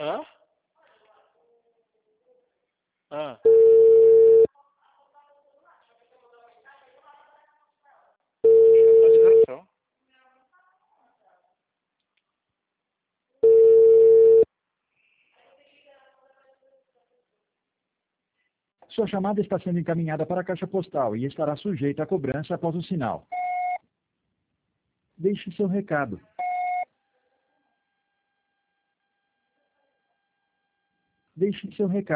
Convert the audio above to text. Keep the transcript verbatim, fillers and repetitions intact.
Hã? Hã? Atualização. Sua chamada está sendo encaminhada para a caixa postal e estará sujeita a cobrança após o sinal. Deixe seu recado. Deixe seu recado.